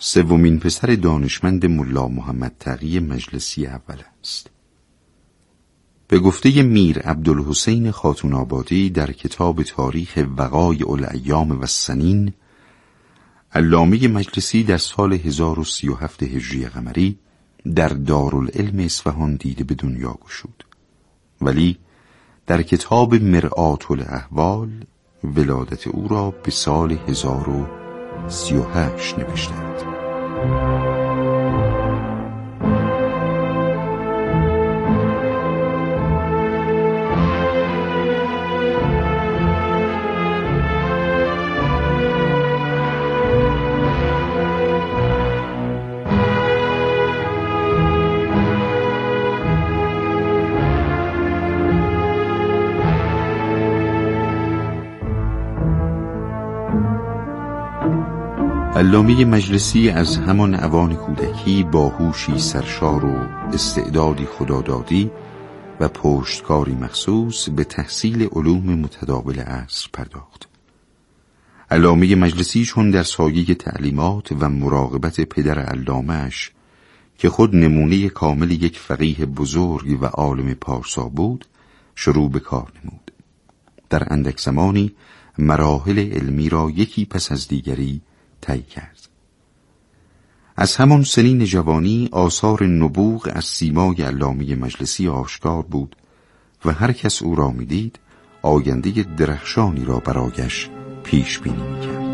سومین پسر دانشمند ملا محمد تقی مجلسی اول است. به گفته میر عبدالحسین خاتون آبادی در کتاب تاریخ وقایع الایام و السنین، علامه مجلسی در سال 1037 هجری قمری در دارالعلم اصفهان دیده به دنیا گشود، ولی در کتاب مرآة الاحوال ولادت او را به سال 1038 نوشتند. علامه مجلسی از همان اوان کودکی با هوشی سرشار و استعدادی خدادادی و پشتکاری مخصوص به تحصیل علوم متداول عصر پرداخت. علامه مجلسی چون در سایه تعلیمات و مراقبت پدر علامه‌اش که خود نمونه کامل یک فقیه بزرگ و عالم پارسا بود شروع به کار نمود. در اندک زمانی مراحل علمی را یکی پس از دیگری طی کرد. از همان سنین جوانی آثار نبوغ از سیمای علامه مجلسی آشکار بود و هر کس او را می‌دید آینده درخشانی را برایش پیش بینی می‌کرد.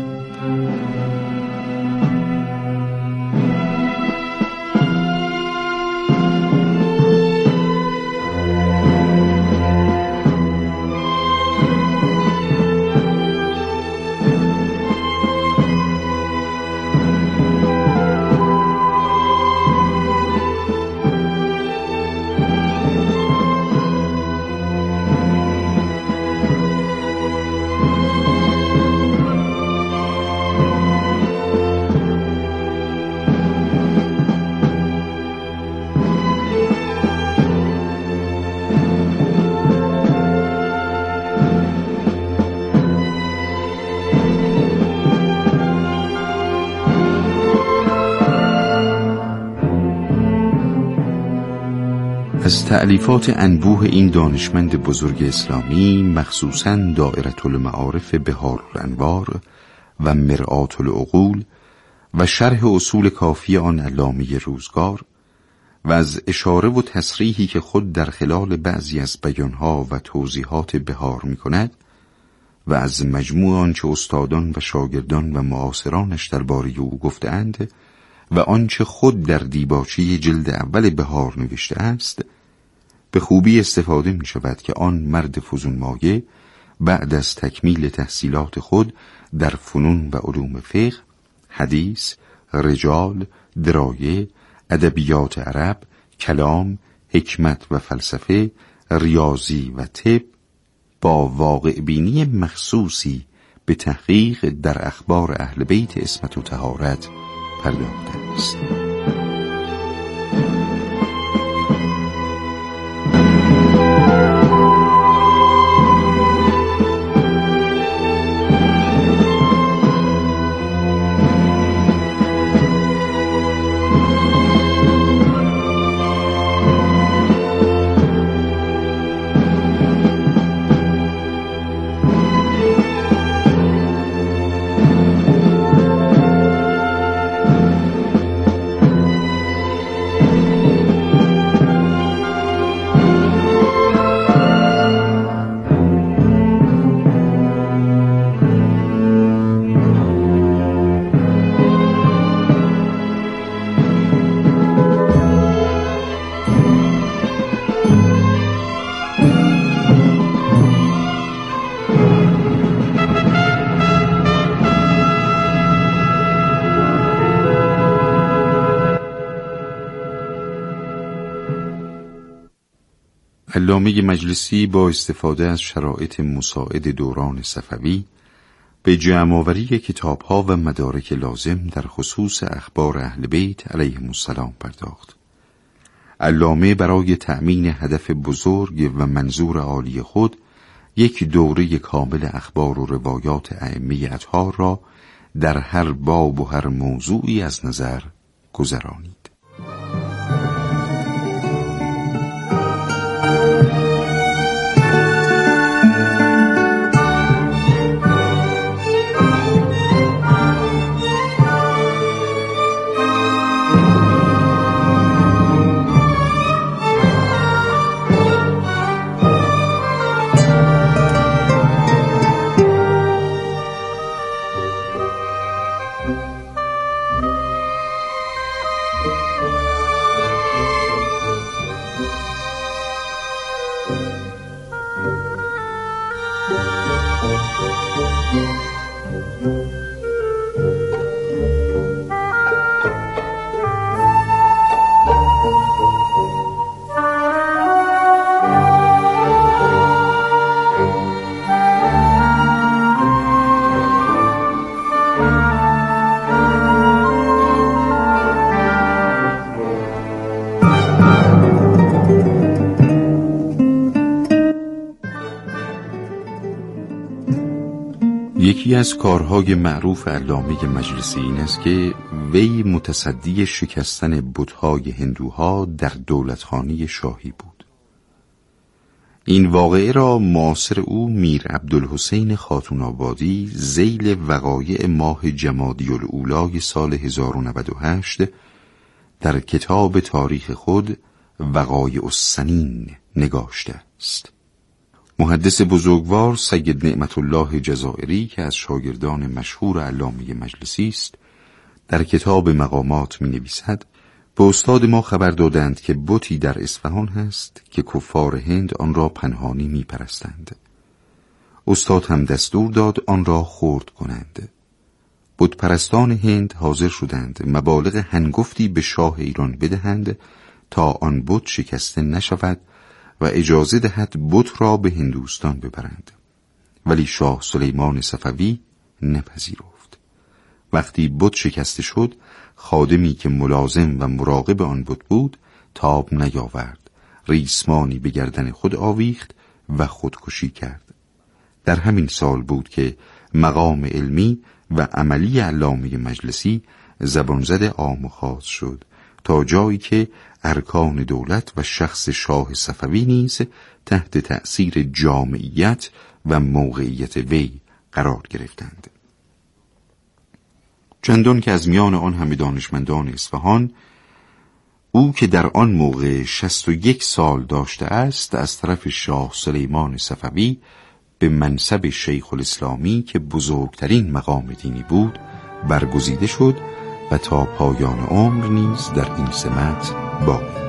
از تألیفات انبوه این دانشمند بزرگ اسلامی مخصوصاً دائرة المعارف بحار الانوار و مرآة العقول و شرح اصول کافی آن علامه روزگار و از اشاره و تصریحی که خود در خلال بعضی از بیانها و توضیحات بحار می کند و از مجموع آنچه استادان و شاگردان و معاصرانش درباره او گفتند و آنچه خود در دیباچه جلد اول بحار نوشته است، به خوبی استفاده می شود که آن مرد فزونمایه بعد از تکمیل تحصیلات خود در فنون و علوم فقه، حدیث، رجال، درایه، ادبیات عرب، کلام، حکمت و فلسفه، ریاضی و طب با واقع بینی مخصوصی به تحقیق در اخبار اهل بیت عصمت و طهارت پرداخته است. علامه مجلسی با استفاده از شرایط مساعد دوران صفوی به جمع‌آوری کتاب‌ها و مدارک لازم در خصوص اخبار اهل بیت علیهم السلام پرداخت. علامه برای تأمین هدف بزرگ و منظور عالی خود یک دوره کامل اخبار و روایات ائمه اطهار را در هر باب و هر موضوعی از نظر گذرانید. یکی از کارهای معروف علامه مجلسی این است که وی متصدی شکستن بت‌های هندوها در دولتخانه شاهی بود. این واقعه را معاصر او میر عبدالحسین خاتون آبادی ذیل وقایع ماه جمادی الاولی سال 1098 در کتاب تاریخ خود وقایع السنین نگاشته است. محدث بزرگوار سید نعمت الله جزائری که از شاگردان مشهور علامه مجلسی است، در کتاب مقامات می نویسد: به استاد ما خبر دادند که بتی در اصفهان هست که کفار هند آن را پنهانی می پرستند. استاد هم دستور داد آن را خرد کنند. بت پرستان هند حاضر شدند مبالغ هنگفتی به شاه ایران بدهند تا آن بت شکسته نشود و اجازه دهد بت را به هندوستان ببرند. ولی شاه سلیمان صفوی نپذیرفت. وقتی بت شکسته شد، خادمی که ملازم و مراقب آن بت بود تاب نیاورد، ریسمانی به گردن خود آویخت و خودکشی کرد. در همین سال بود که مقام علمی و عملی علامه مجلسی زبانزد عام و خاص شد، تا جایی که ارکان دولت و شخص شاه صفوی نیز تحت تأثیر جامعیت و موقعیت وی قرار گرفتند. چندان که از میان آن همه دانشمندان اصفهان او که در آن موقع 61 سال داشته است، از طرف شاه سلیمان صفوی به منصب شیخ الاسلامی که بزرگترین مقام دینی بود برگزیده شد و تا پایان عمر نیز در این سمت باقی ماند.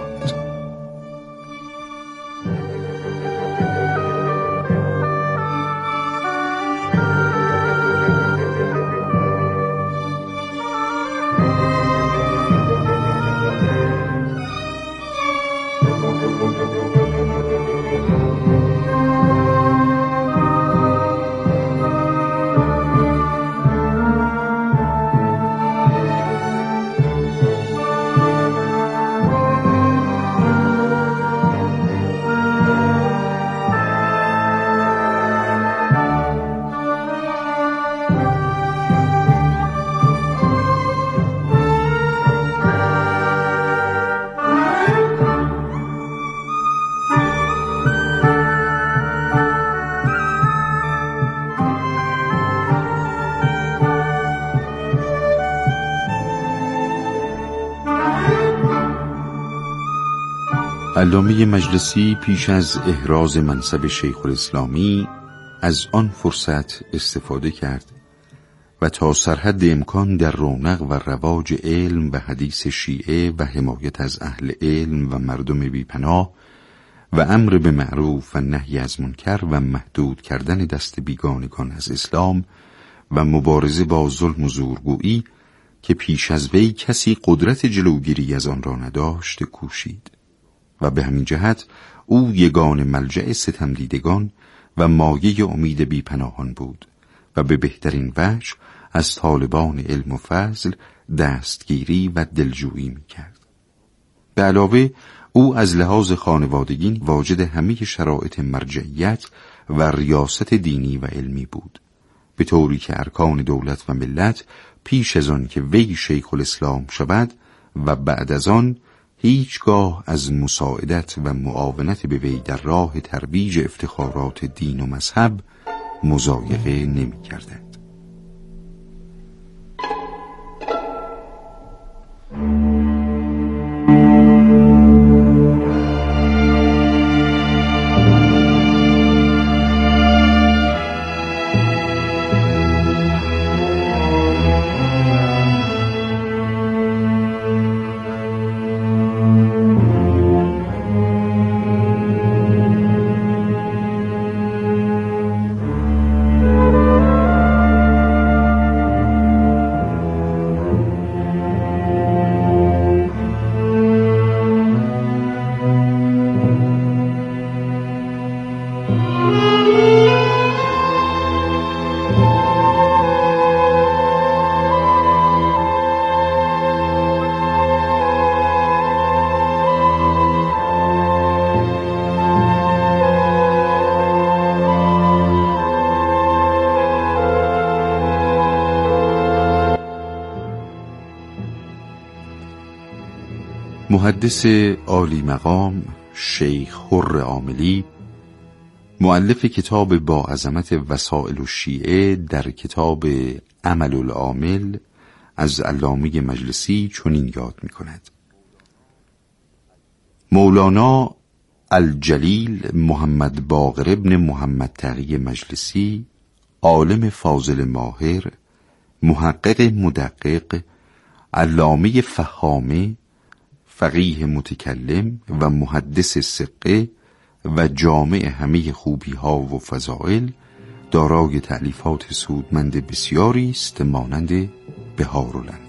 علامه مجلسی پیش از احراز منصب شیخ الاسلامی از آن فرصت استفاده کرد و تا سرحد امکان در رونق و رواج علم و حدیث شیعه و حمایت از اهل علم و مردم بیپناه و امر به معروف و نهی از منکر و محدود کردن دست بیگانگان از اسلام و مبارزه با ظلم و زورگویی که پیش از وی کسی قدرت جلوگیری از آن را نداشت کوشید و به همین جهت او یگان ملجأ ستمدیدگان و مایه امید بیپناهان بود و به بهترین وجه از طالبان علم و فضل دستگیری و دلجویی می‌کرد. به علاوه او از لحاظ خانوادگی واجد همه شرایط مرجعیت و ریاست دینی و علمی بود، به طوری که ارکان دولت و ملت پیش از آن که وی شیخ الاسلام شود و بعد از آن هیچگاه از مساعدت و معاونت به وی در راه ترویج افتخارات دین و مذهب مضایقه نمی کردند. محدث عالی مقام شیخ حر عاملی، مؤلف کتاب با عظمت وسائل الشیعه، در کتاب عمل العامل از علامه مجلسی چنین یاد می کند: مولانا الجلیل محمد باقر ابن محمد تقی مجلسی، عالم فاضل ماهر، محقق مدقق، علامه فهامه، فقیه متکلم و محدث ثقه و جامع همه خوبی ها و فضائل، دارای تألیفات سودمند بسیاری است مانند بهارالانوار.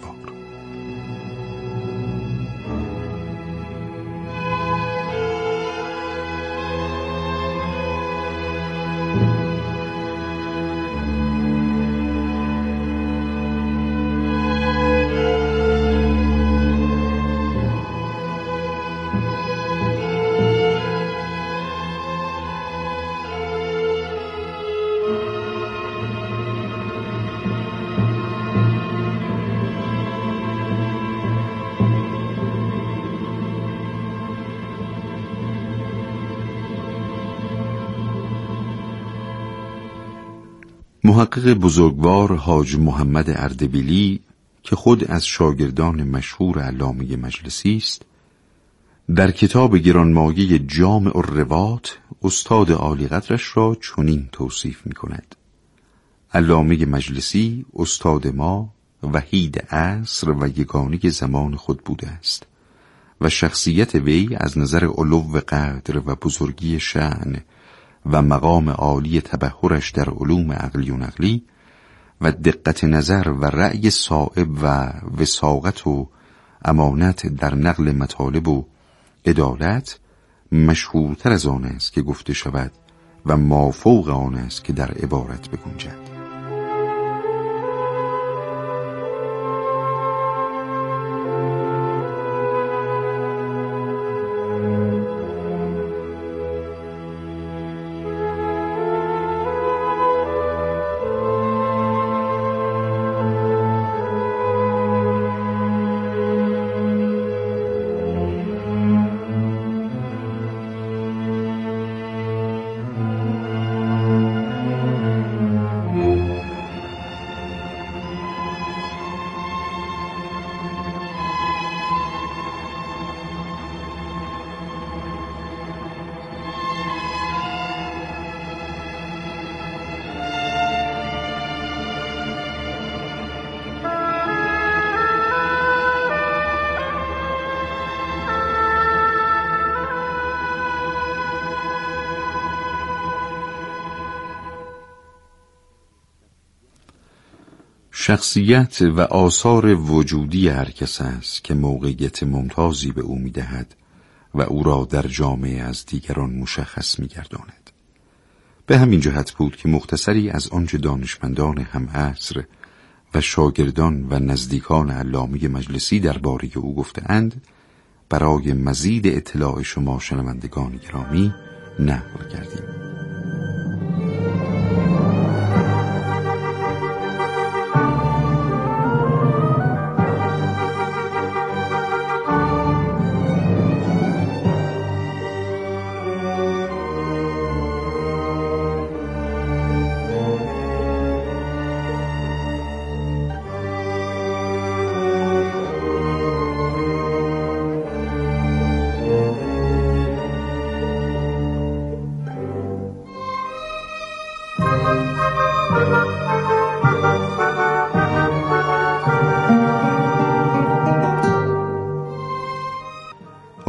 محقق بزرگوار حاج محمد اردبیلی که خود از شاگردان مشهور علامه مجلسی است، در کتاب گرانمایه جامع الروات استاد عالی قدرش را چنین توصیف می کند: علامه مجلسی استاد ما وحید عصر و یگانه زمان خود بوده است و شخصیت وی از نظر علو قدر و بزرگی شأن و مقام عالی تبحرش در علوم عقلی و نقلی و دقت نظر و رأی صائب و وثاقت و امانت در نقل مطالب و عدالت مشهورتر از آن است که گفته شود و مافوق آن است که در عبارت بگنجد. شخصیت و آثار وجودی هر کس است که موقعیت ممتازی به او می‌دهد و او را در جامعه از دیگران مشخص می‌گرداند. به همین جهت بود که مختصری از آنچه دانشمندان هم عصر و شاگردان و نزدیکان علامه مجلسی درباره او گفته‌اند برای مزید اطلاع شما شنوندگان گرامی نقل کردیم.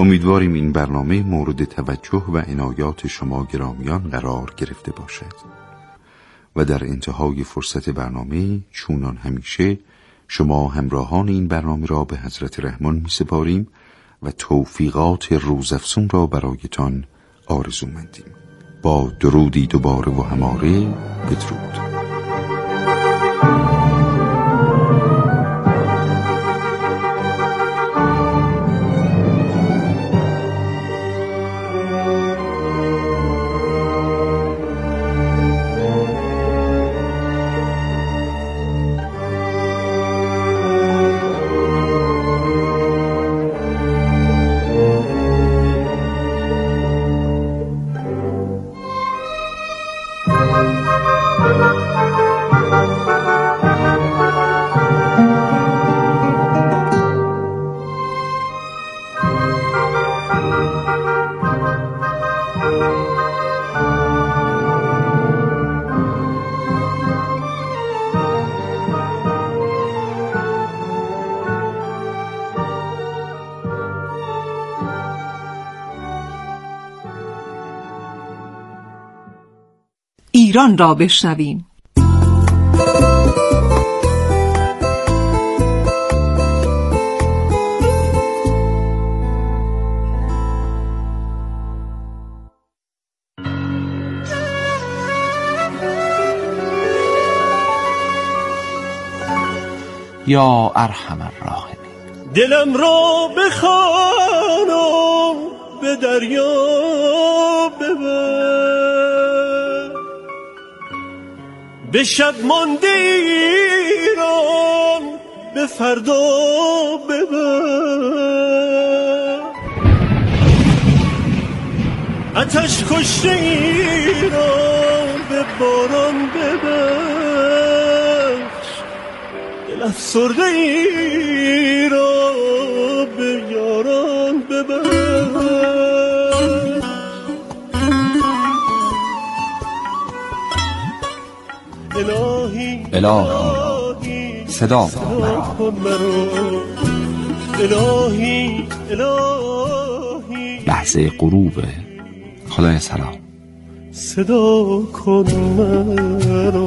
امیدواریم این برنامه مورد توجه و عنایات شما گرامیان قرار گرفته باشد و در انتهای فرصت برنامه چونان همیشه شما همراهان این برنامه را به حضرت رحمان می سپاریم و توفیقات روزافزون را برایتان آرزو مندیم. با درودی دوباره و هماره بدرود. ایران را بشنویم. یا ارحم الراحمین. دلم را بخوانم به دریا ببر، به شب مانده ایران به فردا ببر، آتش کشته ایران به باران ببخش، دل افسرده ای را به یاران ببر. الهی صدا کن مرا، الهی لحظه غروب خدای سلام صدا کن مرا.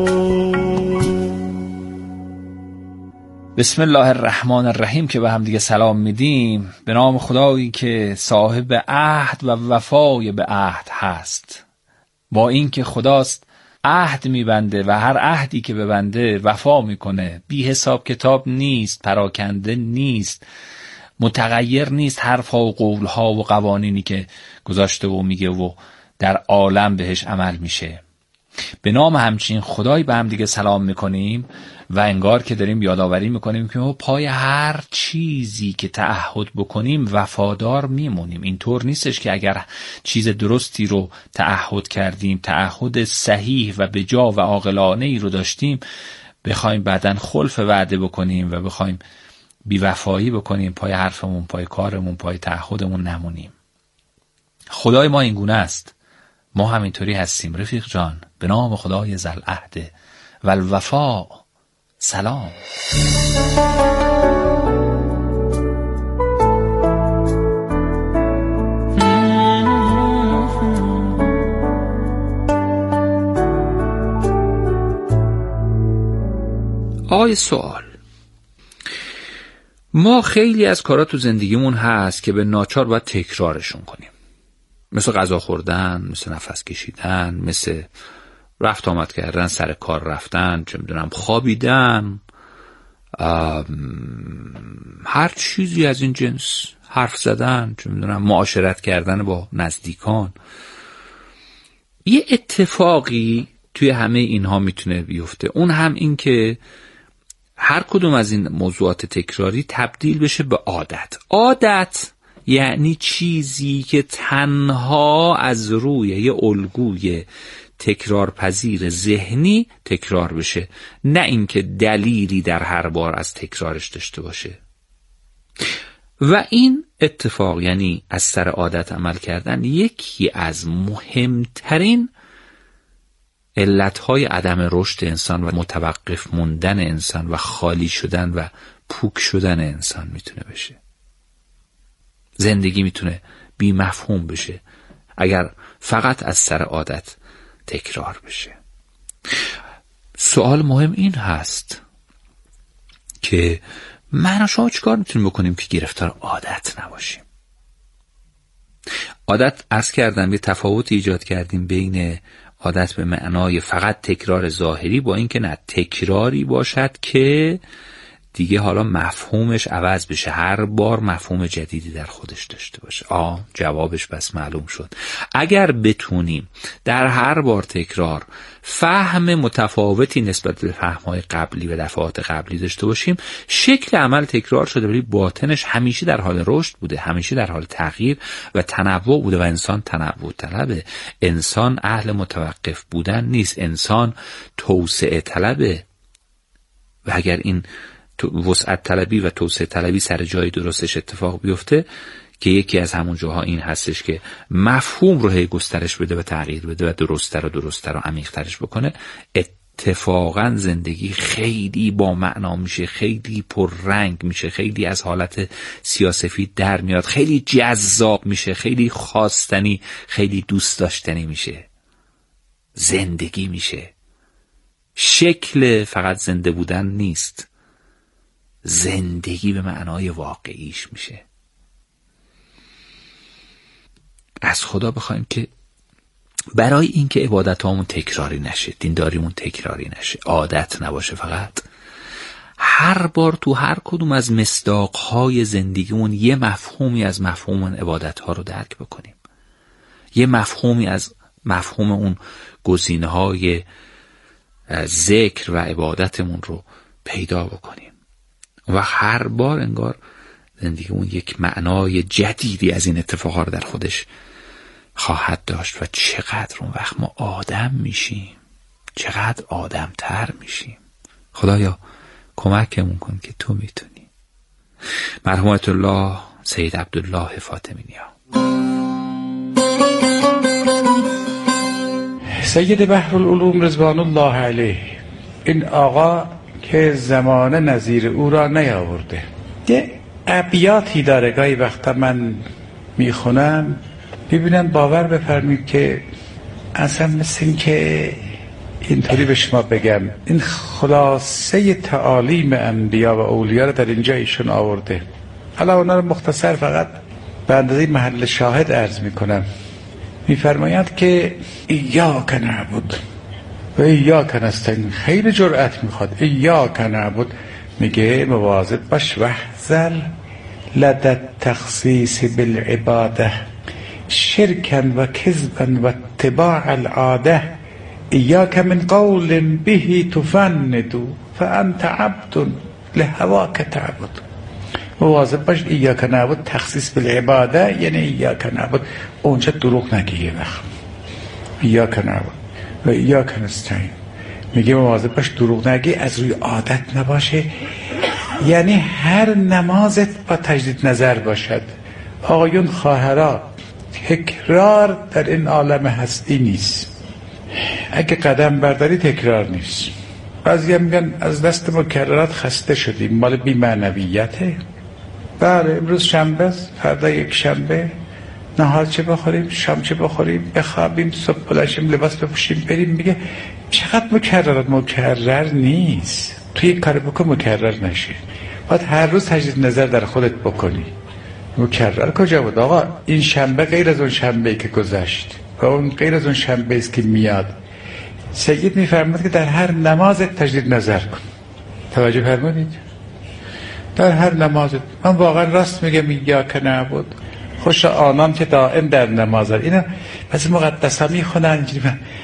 بسم الله الرحمن الرحیم که به هم دیگه سلام میدیم. به نام خدایی که صاحب عهد و وفای به عهد هست. با این که خداست عهد میبنده و هر عهدی که ببنده وفا میکنه، بی حساب کتاب نیست، پراکنده نیست، متغیر نیست، حرفها و قولها و قوانینی که گذاشته و میگه و در عالم بهش عمل میشه. به نام همچین خدایی به هم دیگه سلام میکنیم و انگار که داریم یادآوری میکنیم که ما پای هر چیزی که تعهد بکنیم وفادار میمونیم. اینطور نیستش که اگر چیز درستی رو تعهد کردیم، تعهد صحیح و بجا و عاقلانه ای رو داشتیم، بخوایم بعدن خلف وعده بکنیم و بخوایم بی‌وفایی بکنیم، پای حرفمون، پای کارمون، پای تعهدمون نمونیم. خدای ما این گونه است. ما همینطوری هستیم رفیق جان. به نام خدای ذوالعهد و الوفا سلام. آقای سوال، ما خیلی از کارا تو زندگیمون هست که به ناچار باید تکرارشون کنیم، مثل غذا خوردن، مثل نفس کشیدن، مثل رفت آمد کردن، سر کار رفتن، چه میدونم خوابیدن، هر چیزی از این جنس، حرف زدن، چه میدونم معاشرت کردن با نزدیکان. یه اتفاقی توی همه اینها میتونه بیفته، اون هم این که هر کدوم از این موضوعات تکراری تبدیل بشه به عادت. عادت یعنی چیزی که تنها از روی یه الگوی تکرار پذیر ذهنی تکرار بشه، نه اینکه دلیلی در هر بار از تکرارش داشته باشه. و این اتفاق، یعنی از سر عادت عمل کردن، یکی از مهمترین علتهای عدم رشد انسان و متوقف موندن انسان و خالی شدن و پوک شدن انسان میتونه بشه. زندگی میتونه بی مفهوم بشه اگر فقط از سر عادت تکرار بشه. سوال مهم این هست که من و شما چیکار میتونیم بکنیم که گرفتار عادت نباشیم؟ عادت، عرض کردم، یه تفاوت ایجاد کردیم بین عادت به معنای فقط تکرار ظاهری با این که نه، تکراری باشد که دیگه حالا مفهومش عوض بشه، هر بار مفهوم جدیدی در خودش داشته باشه. جوابش بس معلوم شد. اگر بتونیم در هر بار تکرار فهم متفاوتی نسبت به فهم‌های قبلی و دفعات قبلی داشته باشیم، شکل عمل تکرار شده ولی باطنش همیشه در حال رشد بوده، همیشه در حال تغییر و تنوع بوده و انسان تنوع طلبه. انسان اهل متوقف بودن نیست، انسان توسعه طلبه. و اگر این وسعت طلبی و توسعه طلبی سر جای درستش اتفاق بیفته، که یکی از همون جاها این هستش که مفهوم رو هی گسترش بده و تغییر بده و درست‌تر و عمیق‌ترش بکنه، اتفاقا زندگی خیلی با معنا میشه، خیلی پررنگ میشه، خیلی از حالت سیاه‌سفید در میاد، خیلی جذاب میشه، خیلی خواستنی، خیلی دوست داشتنی میشه. زندگی میشه. شکل فقط زنده بودن نیست، زندگی به معنای واقعیش میشه. از خدا بخوایم که برای اینکه عبادتامون تکراری نشه، دینداریمون تکراری نشه، عادت نباشه، فقط هر بار تو هر کدوم از مصداقهای زندگیمون یه مفهومی از مفهوم اون عبادتها رو درک بکنیم، یه مفهومی از مفهوم اون گزینه‌های ذکر و عبادتمون رو پیدا بکنیم و هر بار انگار زندگیمون یک معنای جدیدی از این اتفاقها رو در خودش خواهد داشت و چقدر اون وقت ما آدم میشیم، چقدر آدمتر میشیم. خدایا کمکمون کن که تو میتونی. مرحومت الله سید عبدالله فاطمی نیا. سید بحرالعلوم رضوان الله علیه، این آقا که زمانه نظیر او را نیاورده، یه ابیاتی داره گاهی وقتا من میخونم میبینم باور بفرمید که اصلا مثل این که اینطوری به شما بگم، این خلاصه تعالیم انبیا و اولیا رو در اینجا ایشون آورده. حالا اونا رو مختصر فقط به اندازه محل شاهد عرض میکنم. میفرماید که ایاک نعبد و ایاک نستعین، خیلی جرأت میخواد. ایاک نعبد میگه مواظب باش، واحذر لدى التخصیص بالعباده شرکا و کذبا و اتباع العاده، ایاک من قول به تفند فانت عبد لهواک تعبد. مواظب باش، ایاک نعبد تخصیص بالعباده یعنی ایاک نعبد اونجا دروغ نگی، وقت ایاک نعبد و ایاک نستعین میگه مواظب باش دروغ نگی، از روی عادت نباشه، یعنی هر نمازت با تجدید نظر باشد. آقایون خواهرها، تکرار در این عالم هستی نیست. اگه قدم برداری تکرار نیست. بعضی هم میگن از دست مکررات خسته شدیم، مال بی معنویته. بله امروز شنبه است، فردا یک شنبه، نهار چه بخوریم، شام چه بخوریم، بخوابیم، صبح بلنشیم، لباس بپوشیم، بریم. میگه چقدر مکررات؟ مکرر نیست. توی یک کار بکن مکرر نشه، باید هر روز تجدید نظر در خودت بکنی. مکرر کجا بود آقا؟ این شنبه غیر از اون شنبه‌ای که گذشت و اون غیر از اون شنبه‌ای است که میاد. سید میفرماید که در هر نمازت تجدید نظر کن. توجه فرمودید؟ در هر نمازت. من واقعا راست میگم ایاک نعبد، خوش آنان که دائم در نمازن. اینا پس مقدسا میخونن اینجوری،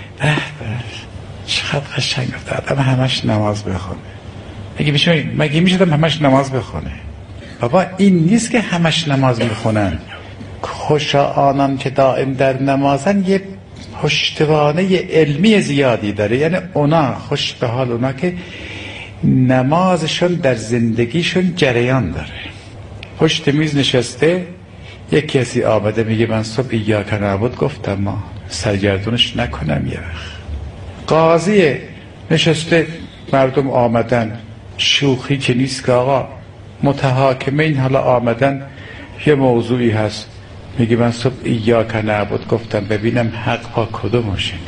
چقدر قشنگ گفته آدم همش نماز بخونه. مگه میشه آدم همش نماز بخونه؟ بابا این نیست که همش نماز میخونن. خوش آنان که دائم در نمازن یه پشتوانه علمی زیادی داره، یعنی اونا خوش به حال اونا که نمازشون در زندگیشون جریان داره. پشت میز نشسته، یک کسی آمده میگه من صبح ایاک نعبد گفتم، ما سرگردونش نکنم. یه وقت قاضی نشسته، مردم آمدن، شوخی که نیست که آقا، متحاکمین حالا آمدن یه موضوعی هست میگه من صبح ایاک نعبد گفتم ببینم حق با کدومشینه.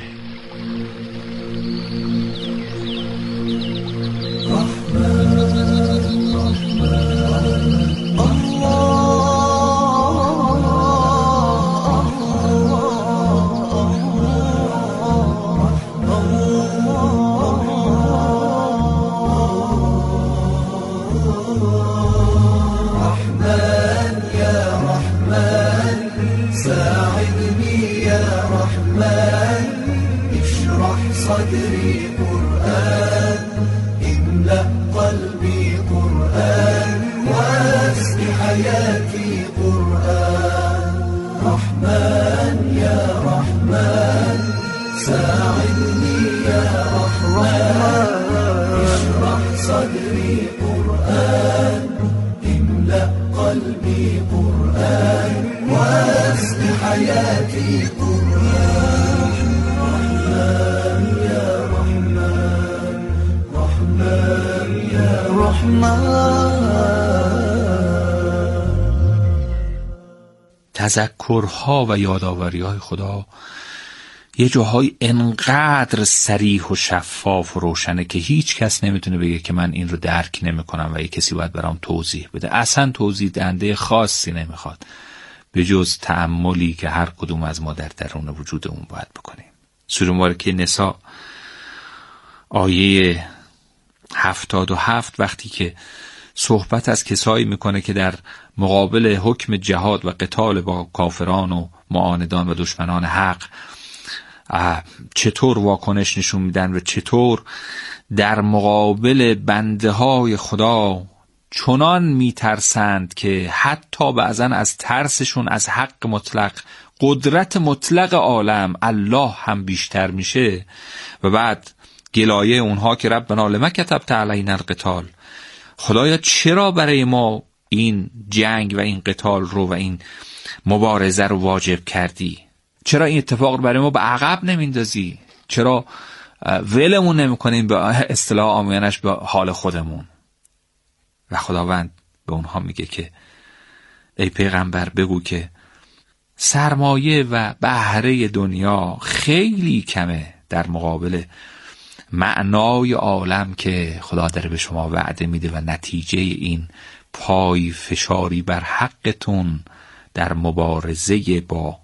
صدري قرآن املأ قلبي قرآن واسق حياتي قرآن رحمن يا رحمن ساعدني يا رحمن اشرح صدري قرآن املأ قلبي قرآن واسق حياتي قرآن تذکرها و یادآوری‌های خدا یه جاهای انقدر صریح و شفاف و روشنه که هیچ کس نمیتونه بگه که من این رو درک نمیکنم و یه کسی باید برام توضیح بده. اصلا توضیح دهنده خاصی نمیخواد به جز تأملی که هر کدوم از ما در درون وجودمون باید بکنیم. سوره مبارکه نساء آیه 77 وقتی که صحبت از کسایی میکنه که در مقابل حکم جهاد و قتال با کافران و معاندان و دشمنان حق چطور واکنش نشون میدن و چطور در مقابل بنده های خدا چنان میترسند که حتی بعضا از ترسشون از حق مطلق، قدرت مطلق عالم الله هم بیشتر میشه. و بعد گلایه اونها که ربنا لما کتبت علینا القتال، خدایا چرا برای ما این جنگ و این قتال رو و این مبارزه رو واجب کردی؟ چرا این اتفاق رو برای ما به عقب نمیندازی؟ چرا ولمون نمیکنیم به اصطلاح عامیانش به حال خودمون؟ و خداوند به اونها میگه که ای پیغمبر بگو که سرمایه و بهره دنیا خیلی کمه در مقابل معنای عالم که خدا داره به شما وعده میده و نتیجه این پای فشاری بر حقتون در مبارزه با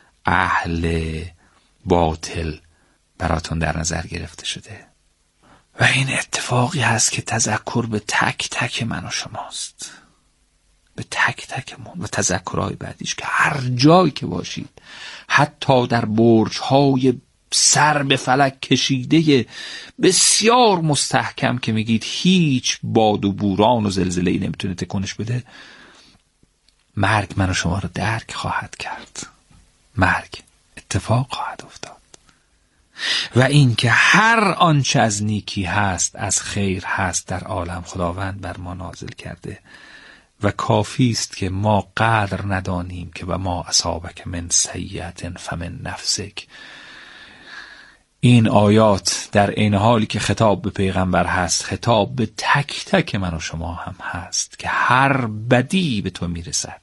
اهل باطل براتون در نظر گرفته شده. و این اتفاقی هست که تذکر به تک تک من و شماست، به تک تکمون و تذکرهای بعدیش که هر جایی که باشید، حتی در برج‌های سر به فلک کشیده بسیار مستحکم که میگید هیچ باد و بوران و زلزله‌ای نمیتونه تکونش بده، مرگ من و شما رو درک خواهد کرد، مرگ اتفاق خواهد افتاد. و این که هر آنچه از نیکی هست، از خیر هست در عالم خداوند بر ما نازل کرده و کافی است که ما قدر ندانیم که و ما اصابک من سیئة فمن نفسک. این آیات در این حالی که خطاب به پیغمبر هست، خطاب به تک تک من و شما هم هست که هر بدی به تو میرسد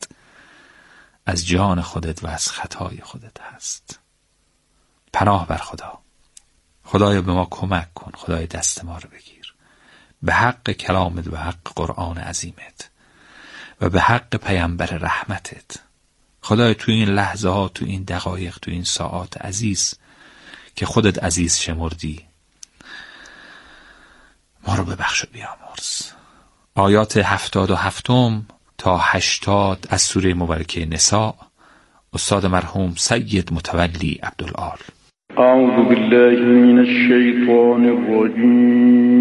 از جان خودت و از خطای خودت هست. پناه بر خدا. خدایا به ما کمک کن، خدای دست ما رو بگیر به حق کلامت و حق قرآن عظیمت و به حق پیامبر رحمتت. خدای تو این لحظه ها، تو این دقایق، تو این ساعات عزیز که خودت عزیز شمردی، ما رو ببخش و بیامرز. آیات 77 تا 80 از سوره مبارکه نساء، استاد مرحوم سید متولی عبدالعال. اعوذ بالله من الشیطان الرجیم.